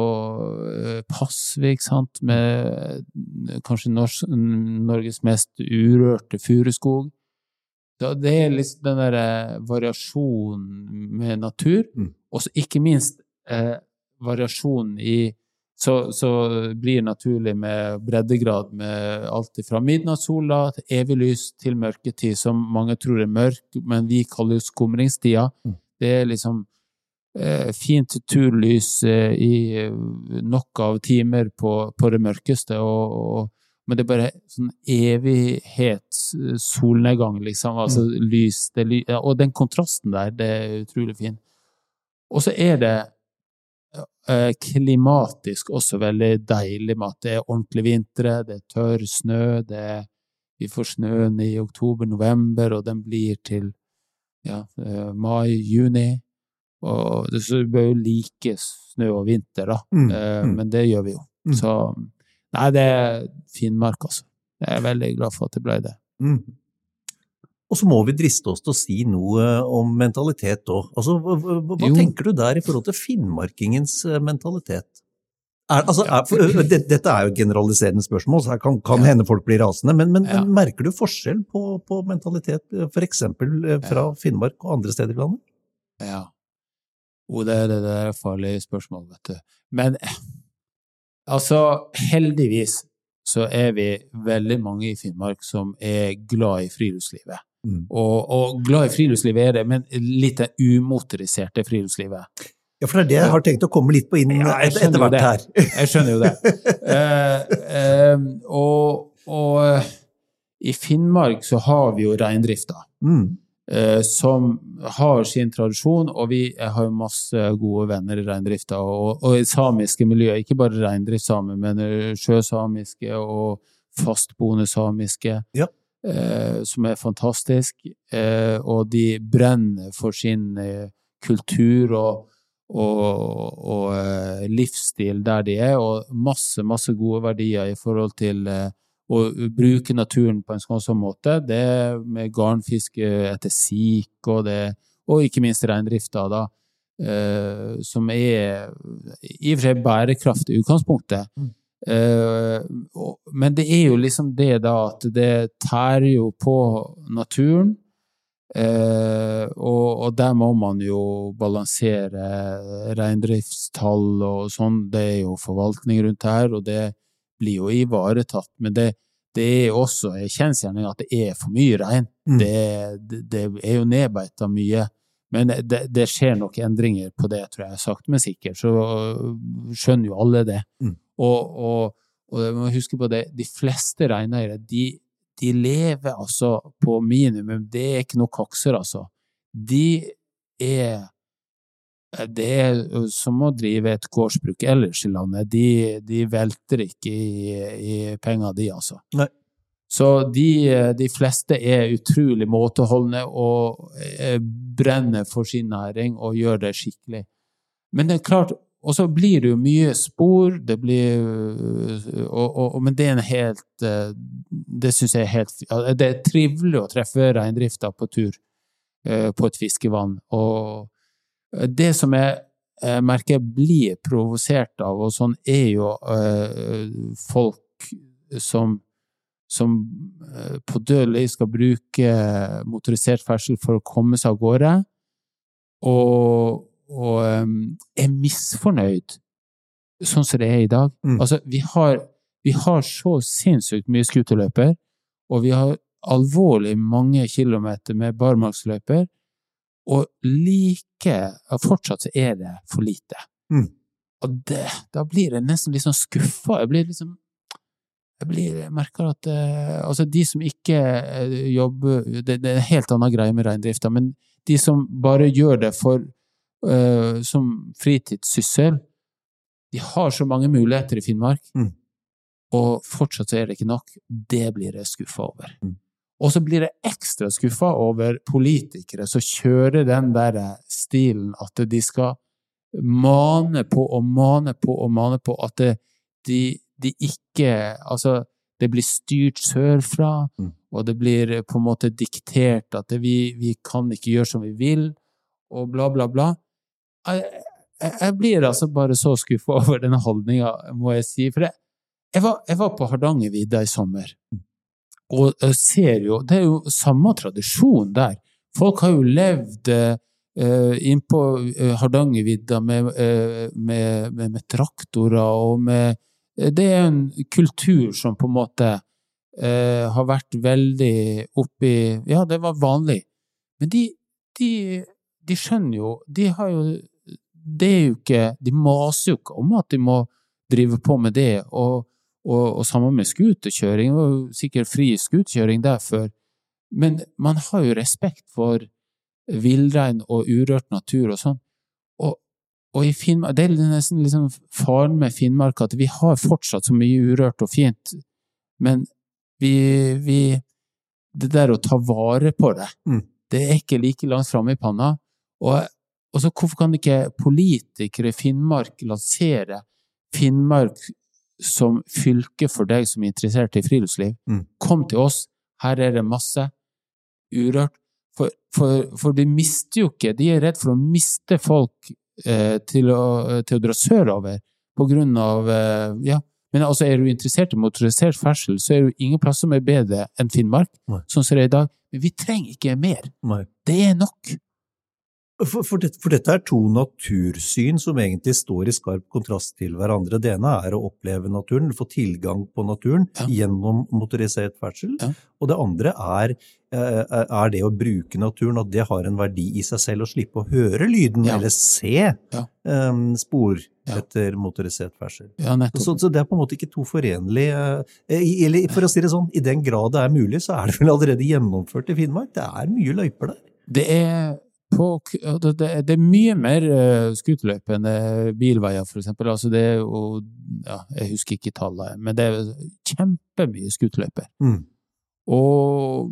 Pasvik, sant, med kanskje Nors Norges mest urørte furuskog. Så det er liksom den der variasjonen med natur, mm. og så ikke minst eh, variasjonen i, så, så blir det naturlig med breddegrad med alt fra midnattssola til evig lys til mørketid, som mange tror er mørk, men vi kaller jo skumringstida. Mm. Det er liksom Eh, fint turlys eh, i nok av timer på, på det mørkeste, og, og, men det er bare sånn evighet solnedgang, liksom, altså mm. lys, det, og den kontrasten der, det er utrolig fin. Og så er det eh, klimatisk også veldig deilig med at det er ordentlig vintre, det er tørr snø, det er, vi får snøen i oktober, november, og den blir til ja, eh, mai, juni, og det så bør jo like snø og vinter da, mm, mm. men det gjør vi jo. Mm. Så, nei, det er Finnmark, altså. Jeg er veldig glad for at det ble det. Mm. Og så må vi driste oss til å si noe om mentalitet også. Altså, hva, hva, hva tenker du der i forhold til finnmarkingens mentalitet? Er, altså, er, det, dette er jo et generaliserende spørsmål, så her kan, kan ja. hende folk blir rasende, men, men, ja. men merker du forskjell på, på mentalitet, for eksempel fra ja. Finnmark og andre steder i landet? Ja. Og det er det der farlige spørsmål, vet du. Men, altså, heldigvis så er vi veldig mange i Finnmark som er glad i friluftslivet. Mm. Og, og glad i friluftslivet er det, men litt umotoriserte friluftslivet. Ja, for det er det jeg har tenkt å komme litt på inn ja, etter, etter hvert her. Jeg skjønner jo det. uh, uh, og, og i Finnmark så har vi jo reindrifta. Mm. som har sin tradisjon, og vi har masse gode venner i reindrifta, og, og i samiske miljøer, ikke bare reindriftssamer, men sjøsamiske og fastboende samiske, ja. eh, som er fantastisk, eh, og de brenner for sin eh, kultur og, og, og eh, livsstil der de er, og masse, masse gode verdier i forhold til eh, å bruke naturen på en sånn måte, det med garnfiske etter sik, og, det, og ikke minst reindrifta da, eh, som er i og for seg bærekraft i utgangspunktet, mm. Uh, og, men det er jo liksom det da, at det tærer jo på naturen, uh, og, og der må man jo balansere reindriftstall og sånn, det er jo forvaltning rundt her, og det blir jo ivaretatt, men det, det er også en kjensgjerning at det er for mye rein, mm. det, det, det er jo nedbeitet mye, men det, det skjer nok endringer på det, tror jeg, sagt, men sikkert, så skjønner jo alle det. Mm. Og, og, og jeg må huske på det, de fleste reineiere, de, de lever altså på minimum, det er ikke noe kokser, altså. De er, det er som å drive et gårdsbruk ellers i landet, de, de velter ikke i, i penger de, altså. Nei. Så de, de fleste er utrolig måteholdende og brenner for sin næring og gjør det skikkelig. Men det er klart, og så blir det jo mye spor, det blir, og, og, men det er en helt, det synes jeg er helt, det er trivelig å treffe reindrifta på tur på et fiskevann. Og det som jeg, jeg merker jeg blir provosert av, og sånn er jo folk som som på dødelig skal bruke motorisert ferdsel for å komme seg av gårde, og, og um, er misfornøyd sånn som det er i dag. Mm. Altså, vi har, vi har så sinnssykt mye skuterløper, og vi har alvorlig mange kilometer med barmarksløper, og like, fortsatt så er det for lite. Mm. Og det, da blir jeg nesten litt sånn skuffet, jeg blir liksom Jeg, blir, jeg merker at uh, altså de som ikke uh, jobber, det, det er en helt annen greie med reindrifta, men de som bare gjør det for, uh, som fritidssyssel, de har så mange muligheter i Finnmark, mm. og fortsatt så er det ikke nok. Det blir jeg skuffet over. Mm. Og så blir jeg ekstra skuffet over politikere som kjører den der stilen at de skal mane på og mane på og mane på at det, de de ikke, altså det blir styrt sørfra, mm. og det blir på en måte diktert at det, vi, vi kan ikke gjøre som vi vil, og bla bla bla. Jeg, jeg, jeg blir altså bare så skuffet over denne holdningen, må jeg si, for jeg, jeg, var, jeg var på Hardangervidda i sommer, og jeg ser jo, det er jo samme tradisjon der. Folk har jo levd uh, inn på uh, Hardangervidda med, uh, med, med, med traktorer og med det er en kultur som på en måte eh, har vært veldig oppi, ja, det var vanlig. Men de, de, de skjønner jo, de har jo, det er jo ikke, de maser jo ikke om at de må drive på med det, og, og, og sammen med skuterkjøring, og sikkert fri skuterkjøring derfor. Men man har jo respekt for villrein og urørt natur og sånn. Og Og i Finnmark, det er nesten liksom faren med Finnmark at vi har fortsatt så mye urørt og fint, men vi, vi det der å ta vare på det, mm. det er ikke like langt fremme i panna. Og, og så hvorfor kan ikke politikere i Finnmark lansere Finnmark som fylke for deg som er interessert i friluftsliv? Mm. Kom til oss, her er det masse urørt. For, for, for de mister jo ikke, de er redd for å miste folk Til å, til å dra sørover på grunn av, ja, men altså er du interessert i motorisert ferdsel, så er det ingen plass som er bedre enn Finnmark, Nei. Sånn som det er i dag. Men vi trenger ikke mer. Nei. Det er nok. For, for, dette, for dette er to natursyn som egentlig står i skarp kontrast til hverandre. Det ene er å oppleve naturen, få tilgang på naturen ja. Gjennom motorisert ferdsel, ja. Og det andre er, er det å bruke naturen, at det har en verdi i seg selv, å slippe å høre lyden ja. Eller se ja. um, spor ja. Etter motorisert ferdsel. Ja, så, så det er på en måte ikke to forenlige, eller for å si det sånn, i den grad det er mulig, så er det vel allerede gjennomført i Finnmark. Det er mye løyper der. Det er På, det, det er mye mer uh, skuterløyper enn uh, bilveier, for eksempel. Altså det er jo, ja, jeg husker ikke tallet, men det er kjempemye skuterløyper. Mm. Og,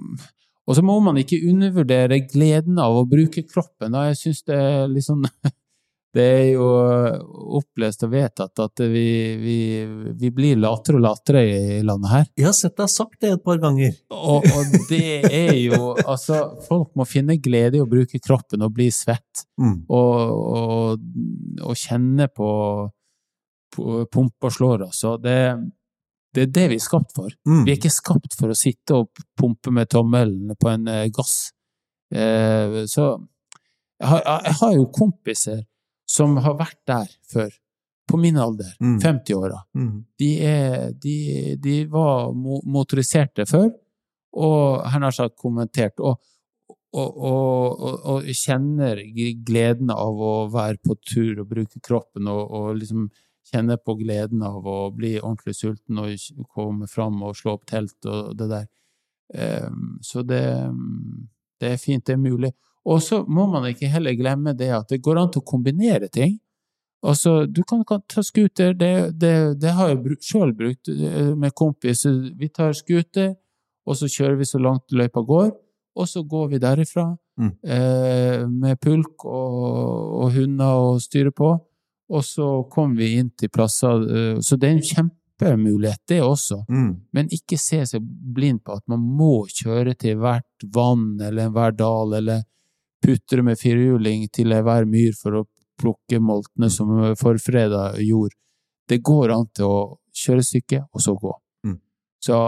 og så må man ikke undervurdere gleden av å bruke kroppen. Da. Jeg synes det er liksom, det er jo opplest og vedtatt at vi, vi, vi blir latere og latere i landet her. Jeg har sett deg sagt det et par ganger. Og, og det er jo, altså, folk må finne glede i å bruke kroppen og bli svett, mm. og, og, og kjenne på, pumper slår oss. Så det, det er det vi er skapt for. Mm. Vi er ikke skapt for å sitte og pumpe med tommelen på en eh, gass. Eh, så jeg har, jeg har jo kompiser som har vært der før, på min alder, Mm. femti-åra. Mm. De, er, de, de var mo- motoriserte før, og han har sagt kommentert, og, og, og, og, og kjenner gleden av å være på tur og bruke kroppen, og, og liksom kjenne på gleden av å bli ordentlig sulten og komme fram og slå opp telt og det der. Um, så det, det er fint, det er mulig. Og så må man ikke heller glemme det at det går an til å kombinere ting. Altså, du kan, kan ta skuter, det, det, det har jeg br- selv brukt med kompis. Vi tar skuter, og så kjører vi så langt løypa går, og så går vi derifra Mm. eh, med pulk og, og hunder og styre på, og så kommer vi inn til plasser. Eh, så det er en kjempemulighet, det også. Mm. Men ikke se seg blind på at man må kjøre til hvert vann, eller hver dal, eller putre med firehjuling til hver myr for å plukke moltene som forfreda jord. Det går an til å kjøre stykke, og så gå. Mm. Så,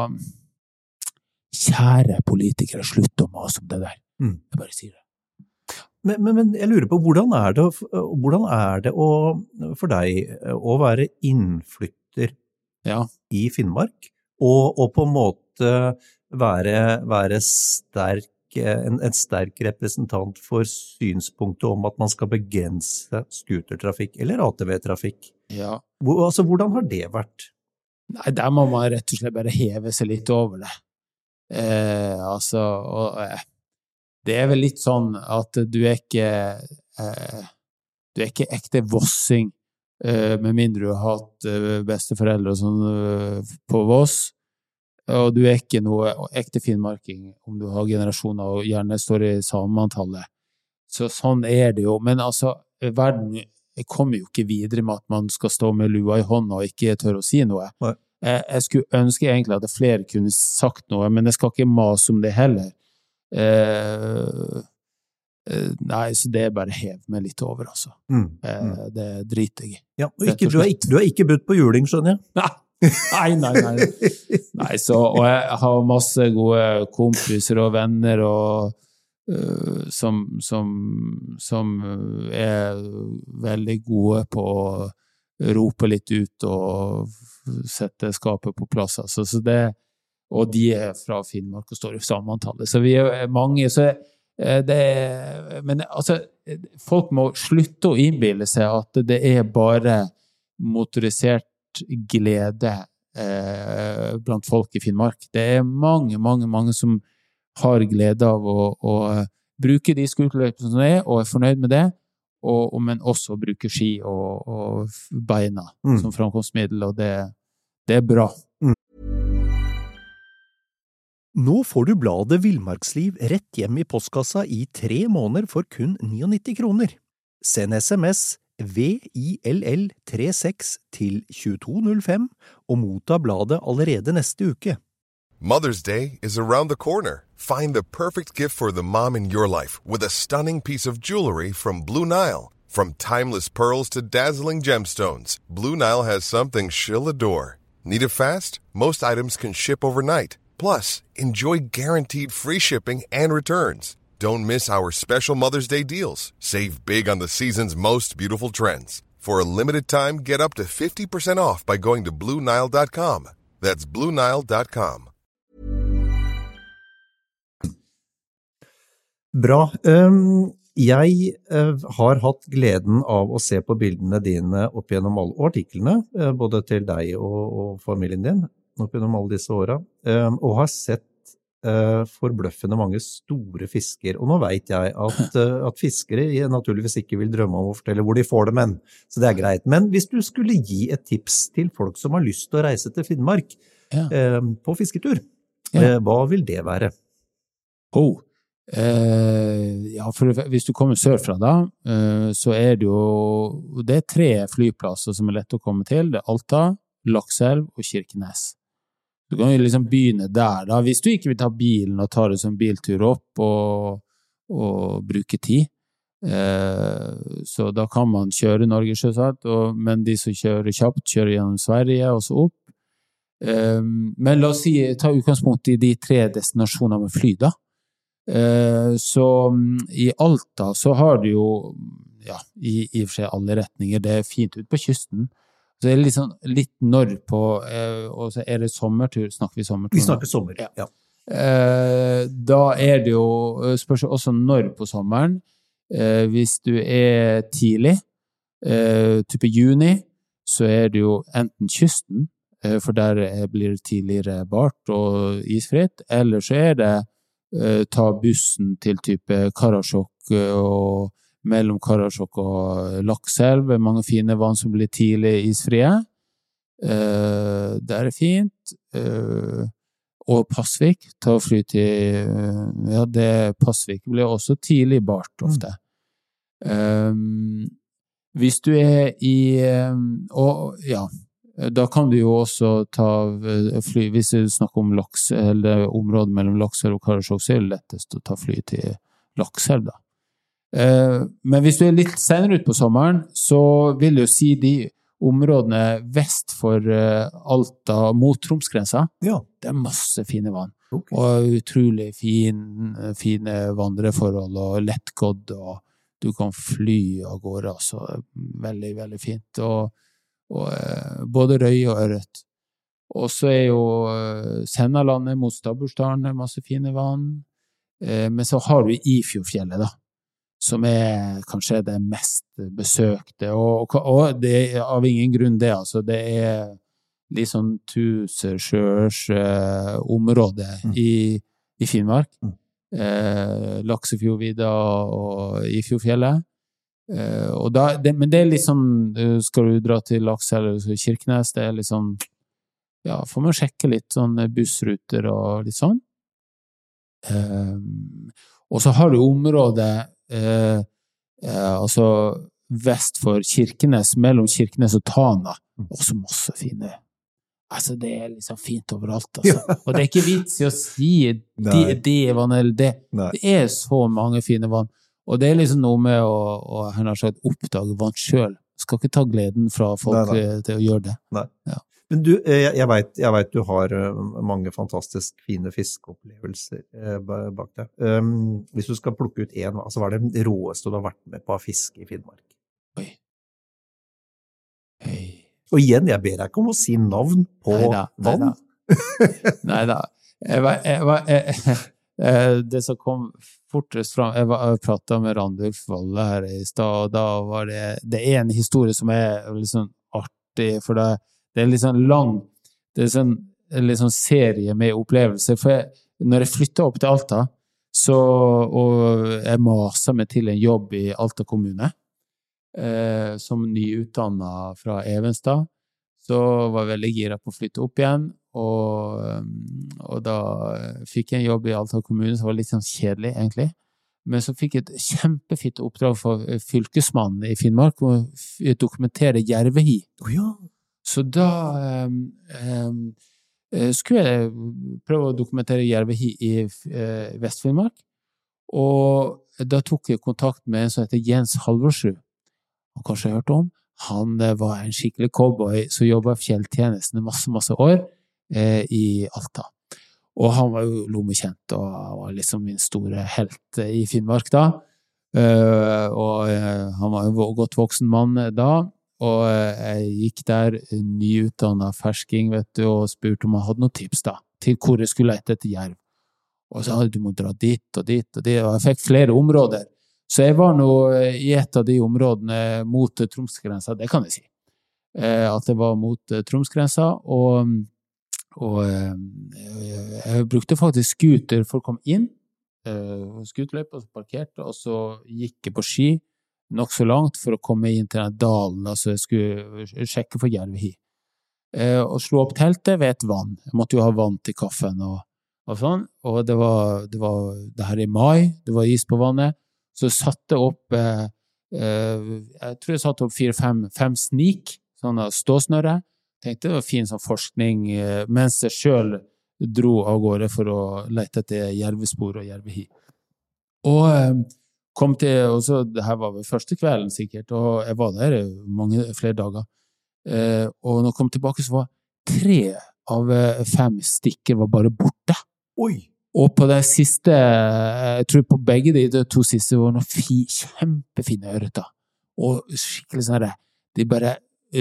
kjære politikere, slutt å mase om det der. Mm. Jeg bare sier det. Men, men, men jeg lurer på, hvordan er det, hvordan er det å, for deg å være innflytter Ja. i Finnmark, og, og på en måte være, være sterk, en, en sterk representant for synspunktet om at man skal begrense skutertrafikk eller A T V-trafikk? Ja. Hvor, altså, hvordan har det vært? Nei, der må man rett og slett bare heve seg litt over det. Eh, altså, og, eh, det er vel litt sånn at du er ikke, eh, du er ikke ekte vossing, eh, med mindre du har hatt eh, besteforeldre og sånn eh, på Voss, og du er ikke noe ekte finnmarking om du har generasjoner og gjerne står i samantallet. Så sånn er det jo. Men altså, verden kommer jo ikke videre med at man skal stå med lua i hånda og ikke tør å si noe. Nei. Jeg, jeg skulle ønske egentlig at flere kunne sagt noe, men jeg skal ikke mase om det heller. Eh, eh, nei, så det er bare hev meg litt over, altså. Mm. Eh, det driter jeg i. Ja, og ikke, du, er ikke, du er ikke budt på juling, skjønner jeg? Nei. Nei, nei, nei. Nei, så, og jeg har masse gode kompiser og venner og, uh, som, som, som er veldig gode på å rope litt ut og sette skapet på plass. Altså, så det, og de er fra Finnmark og står i sammentallet. Så vi er mange, så det er, men altså, folk må slutte å innbille seg at det er bare motorisert glede eh, blant folk i Finnmark. Det er mange, mange, mange som har glede av å, å bruke de skuterløypene som er, og er fornøyd med det, og, og, men også bruke ski og, og beina Mm. som framkomstmiddel, og det, det er bra. Nå får du bladet Villmarksliv rett hjem i postkassa i tre måneder for kun nittini kroner. Send sms V I L L trettiseks til tjueto null fem og motta bladet allerede neste uke. Mother's Day is around the corner. Find the perfect gift for the mom in your life with a stunning piece of jewelry from Blue Nile. From timeless pearls to dazzling gemstones, Blue Nile has something she'll adore. Need it fast? Most items can ship overnight. Plus, enjoy guaranteed free shipping and returns. Don't miss our special Mother's Day deals. Save big on the season's most beautiful trends. For a limited time, get up to fifty percent off by going to blue nile dot com. That's blue nile dot com. Bra. Um, jeg uh, har hatt gleden av å se på bildene dine opp gjennom alle artiklene, uh, både til deg og, og familien din, opp gjennom alle disse årene, um, og har sett uh, forbløffende mange store fisker. Og nå vet jeg at, uh, at fiskere naturligvis ikke vil drømme om å fortelle hvor de får dem, men, så det er greit. Men hvis du skulle gi et tips til folk som har lyst til å reise til Finnmark Ja. uh, på fisketur, Ja. uh, hva vil det være? Oh. Eh, ja, for hvis du kommer sørfra da, eh, så er det jo, det er tre flyplasser som er lett å komme til. Det er Alta, Lakselv og Kirkenes. Du kan jo liksom begynne der da, hvis du ikke vil ta bilen og ta det som biltur opp og, og bruke tid. Eh, så da kan man kjøre Norge sjøsatt, og, men de som kjører kjapt, kjører gjennom Sverige og så opp. Eh, men la oss si, ta utgangspunkt i de tre destinasjonene med fly da. Eh, så i Alta så har du jo, ja, i, i og for seg alle retninger, det er fint ut på kysten. Så det er litt, sånn, litt nordpå, eh, og så er det sommertur, snakker vi sommertur? Vi snakker sommer, ja. ja. Eh, da er det jo, spørs også når på sommeren. Eh, hvis du er tidlig, eh, type juni, så er det jo enten kysten, eh, for der blir det tidligere bart og isfritt, eller så er det eh, ta bussen til type Karasjok og mellom Karasjok og Lakselv, mange fine vann som blir tidlig isfrie. Eh, der er fint. Eh, og Pasvik, ta fly til, ja, det Pasvik blir også tidlig bart ofte. Mm. Um, hvis du er i, og ja, da kan du jo også ta fly, hvis du snakker om Laks, eller området mellom Lakselv og Karasjok, så er det lettest å ta fly til Lakselv da. Uh, men hvis du er litt senere ut på sommeren, så vil jeg jo si de områdene vest for uh, Alta mot Tromsgrensa, ja. Det er masse fine vann. Okay. Og utrolig fin, fine vandreforhold og lettgådd, og du kan fly av gårde, altså veldig, veldig fint. Og, og uh, både røye og ørret. Og så er jo uh, Sennalandet mot Stabbursdalen, masse fine vann. Uh, men så har du Ifjordfjellet da, som er kanskje det mest besøkte, og, og det er av ingen grunn det, altså det er litt sånn tusersjøers eh, område mm. i, i Finnmark, mm. eh, Laksefjordvidda og Ifjordfjellet, eh, og da, det, men det er litt sånn, skal du dra til Laks eller Kirkenes, det er litt sånn, ja, får man sjekke litt sånn bussruter og litt sånn, eh, og så har du området Eh, eh, altså vest for Kirkenes, mellom Kirkenes og Tana, også masse fine, altså det er liksom fint overalt altså. Ja. Og det er ikke vits i å si det er det vann eller det, Nei. Det er så mange fine vann, og det er liksom noe med å, å her har sagt, oppdage vann selv, skal ikke ta gleden fra folk nei, nei. Til å gjøre det. Nei. Ja. Men du, jeg, jeg, vet, jeg vet du har mange fantastisk fine fiskeopplevelser bak deg. Um, hvis du skal plukke ut en, altså hva er det råeste du har vært med på av fisk i Finnmark? Oi. Hei. Og igjen, jeg ber deg ikke om å si navn på neida, vann. Neida. Neida. Jeg var, jeg var, jeg, det som kom fortest fram, jeg, var, jeg pratet med Randulf Valle her i sted, og da var det, det er en historie som er liksom artig, for det Det er litt sånn lang, det er sånn, litt sånn serie med opplevelser, for jeg, når jeg flyttet opp til Alta, så, og jeg maset meg til en jobb i Alta kommune, eh, som nyutdannet fra Evenstad, så var jeg veldig gira på å flytte opp igjen, og, og da fikk jeg en jobb i Alta kommune, som var litt sånn kjedelig egentlig, men så fikk jeg et kjempefitt oppdrag for fylkesmannen i Finnmark, å dokumentere jervehi. Å ja! Så da um, um, skulle jeg prøve å dokumentere jervehi i uh, Vest-Finnmark, og da tok jeg kontakt med en som heter Jens Halvorsrud. Han kanskje har hørt om. Han uh, var en skikkelig cowboy som jobbet i fjelltjenesten masse, masse år uh, i Alta. Og han var jo lommekjent, og var liksom min store helt uh, i Finnmark da. Uh, og uh, han var en godt voksen mann da, og jeg gikk der nyutdannet fersking, vet du, og spurte om jeg hadde noen tips da, til hvor jeg skulle lete etter jerv. Og så hadde du må dra dit og dit og dit, og jeg fikk flere områder. Så jeg var nå i et av de områdene mot Tromsgrensa, det kan jeg si. At det var mot Tromsgrensa, og, og jeg brukte faktisk skuter for å komme inn, skuterløp, og så parkerte, og så gikk jeg på ski, nok så langt for å komme inn til den dalen, altså jeg skulle sjekke for jervehi. Eh, og slå opp teltet ved et vann. Jeg måtte jo ha vann til kaffen og, og sånn, og det var, det var det her i mai, det var is på vannet, så jeg satte opp, eh, eh, jeg tror jeg satte opp fire-fem fem snik, sånne ståsnøre, tenkte det var fin sånn forskning, eh, mens jeg selv dro av gårde for å lete etter jervespor og jervehi. Og eh, kom til, og så, det her var vel første kvelden sikkert, og jeg var der mange, flere dager. Eh, og når jeg kom tilbake, så var tre av fem stikker var bare borte. Oi! Og på det siste, jeg tror på begge de, de to siste, var noen fi, kjempefine ørreter. Og skikkelig sånn her, de bare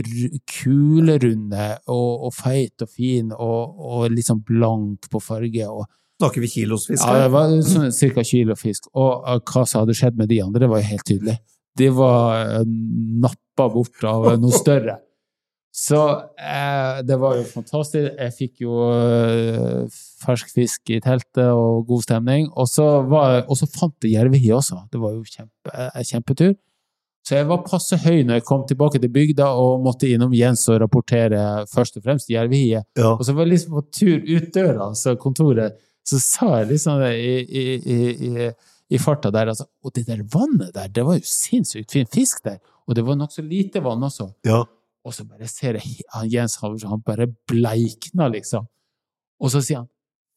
kulerunde og, og feit og fin og, og litt sånn blank på farge. Og, Snakker vi kilosfisk? Ja, det var sånn, cirka kilofisk. Og hva som hadde skjedd med de andre, det var jo helt tydelig. De var nappet bort av noe større. Så eh, det var jo fantastisk. Jeg fikk jo eh, fersk fisk i teltet og god stemning. Og så, var, og så fant jeg jervehi også. Det var jo kjempe, en kjempetur. Så jeg var passe høy når jeg kom tilbake til bygda og måtte innom Jens og rapportere først og fremst jervehiet. Ja. Og så var jeg liksom på tur ut døra, altså kontoret, så sa jeg liksom i, i, i, i, i farta der, altså, og det der vannet der, det var jo sinnssykt fin fisk der, og det var nok så lite vann også. Ja. Og så bare ser jeg han Jens Halvorsen, han bare bleikna liksom. Og så sier han,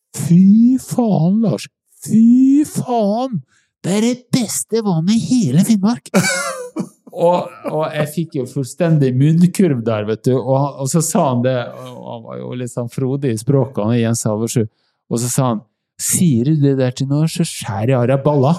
fy faen Lars, fy faen, det er det beste vannet i hele Finnmark. Og, og jeg fikk jo fullstendig munnkurv der, vet du, og, og så sa han det, og han var jo litt sånn frodig i språket, han er Jens Halvorsen, og så sa han, sier du det der til noe, så skjærer jeg av deg balla.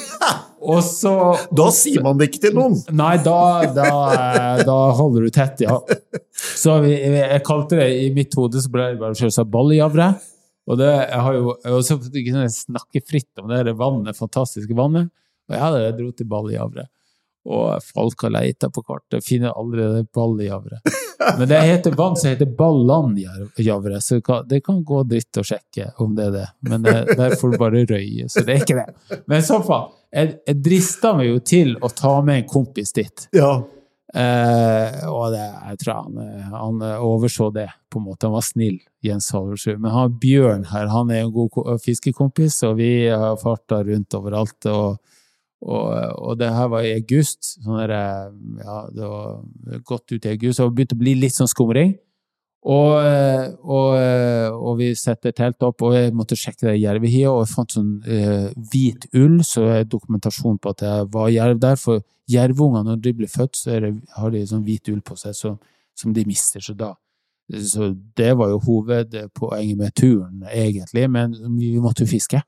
Og så... Da sier man det ikke til noen. Nei, da, da, da holder du tett, ja. Så vi, jeg kalte det, i mitt hode så ble det bare selvsagt balljavre, og det, jeg har jo, og så kunne jeg snakke fritt om det vannet, fantastiske vannet, og jeg hadde dro til balljavre. Og folk har letet på kartet, finner aldri det balljavre. Men det heter vann som heter ballandjavre, så det kan gå dritt å sjekke om det er det. Men det, der får du bare røye, så det er ikke det. Men i så fall, jeg, jeg dristet meg jo til å ta med en kompis dit. Ja. Eh, og det, jeg tror han, han overså det, på en måte. Han var snill, Jens Halvorsen. Men han Bjørn her, han er en god fiskekompis, og vi har fartet rundt overalt, og Og, og det her var i august, sånn der, ja, det var godt ut i august, og det begynte å bli litt sånn skumring, og, og, og vi setter telt opp, og jeg måtte sjekke det jervehiet, og jeg fant sånn eh, hvit ull, så er dokumentasjon på at det var jerv der, for jervunger, når de blir født, så det, har de sånn hvit ull på seg, så, som de mister, så da. Så det var jo hovedpoenget med turen, egentlig, men vi måtte jo fiske.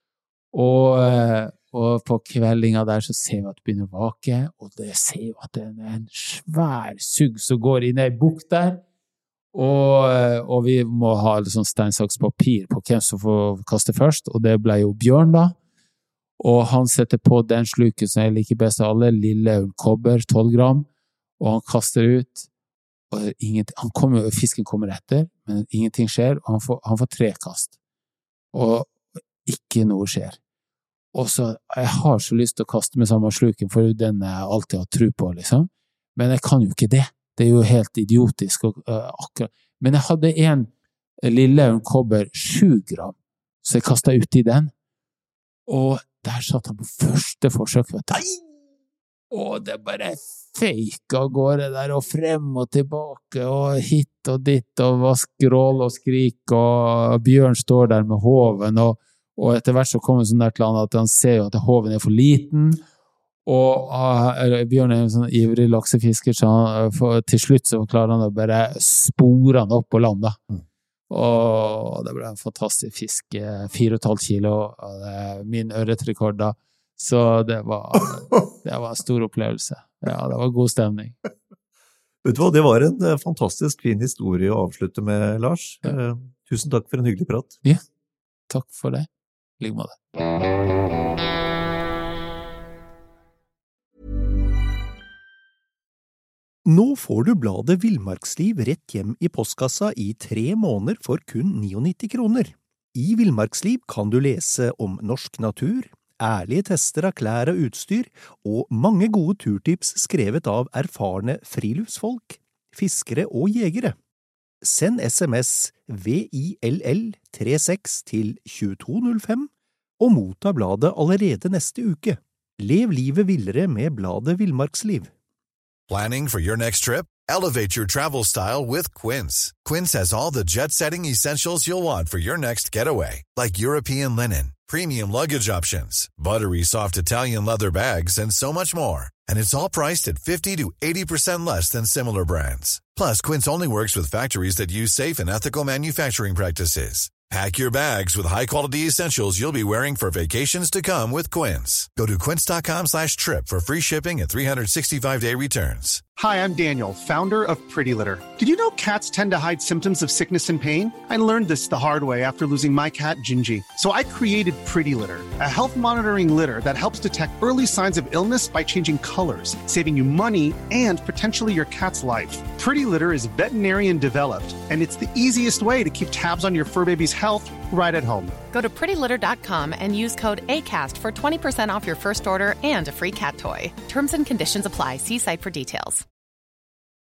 Og Og på kveldinga der så ser vi at det begynner å vake, og det ser jo at det er en svær sugg som går inn i bukt der, og, og vi må ha sånn steinsaks papir på hvem som får kaste først, og det ble jo Bjørn da, og han setter på den sluken som jeg liker best av alle, lille kobber, tolv gram, og han kaster ut, og han kommer, fisken kommer etter, men ingenting skjer, og han får, han får tre kast, og ikke noe skjer. Og så, jeg har så lyst til å kaste med samme sluken, for den jeg alltid har tro på, liksom. Men jeg kan jo ikke det. Det er jo helt idiotisk. Og, uh, akkurat. Men jeg hadde en lille kobber, sju gram, så jeg kastet ut i den. Og der satt han på første forsøk, vet du. Og det bare fake av gårde der, og frem og tilbake, og hit og ditt, og var skrål og skrik, og Bjørn står der med hoven, og Og etter hvert så kommer sånn der til han at han ser jo at hoven er for liten, og uh, Bjørn er en sånn ivrig laksefisker, så han, for, til slutt så klarer han å bare spore han opp på land da. Mm. Og det ble en fantastisk fisk, fire og et halvt kilo, og det er min ørretrekord da, så det var, det var en stor opplevelse. Ja, det var god stemning. Vet du hva, det var en fantastisk fin historie å avslutte med, Lars. Ja. Uh, tusen takk for en hyggelig prat. Ja, takk for det. Ligg med det. Nå får du bladet Villmarksliv rett hjem i postkassa i tre måneder for kun nittini kroner. I Villmarksliv kan du lese om norsk natur, ærlige tester av klær og utstyr, og mange gode turtips skrevet av erfarne friluftsfolk, fiskere og jegere. Send sms V I L L trettiseks til tjueto null fem og motta bladet allerede neste uke. Lev livet villere med bladet Villmarksliv. Planning for your next trip? Elevate your travel style with Quince. Quince has all the jet-setting essentials you'll want for your next getaway, like European linen, premium luggage options, buttery soft Italian leather bags, and so much more. And it's all priced at fifty to eighty percent less than similar brands. Plus, Quince only works with factories that use safe and ethical manufacturing practices. Pack your bags with high-quality essentials you'll be wearing for vacations to come with Quince. Go to quince.com slash trip for free shipping and three sixty-five day returns. Hi, I'm Daniel, founder of Pretty Litter. Did you know cats tend to hide symptoms of sickness and pain? I learned this the hard way after losing my cat, Gingy. So I created Pretty Litter, a health monitoring litter that helps detect early signs of illness by changing colors, saving you money and potentially your cat's life. Pretty Litter is veterinarian developed, and it's the easiest way to keep tabs on your fur baby's health right at home. Go to pretty litter dot com and use code ACAST for twenty percent off your first order and a free cat toy. Terms and conditions apply. See site for details.